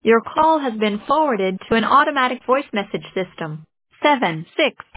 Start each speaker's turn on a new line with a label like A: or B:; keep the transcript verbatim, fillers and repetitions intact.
A: Your call has been forwarded to an automatic voice message system. seven six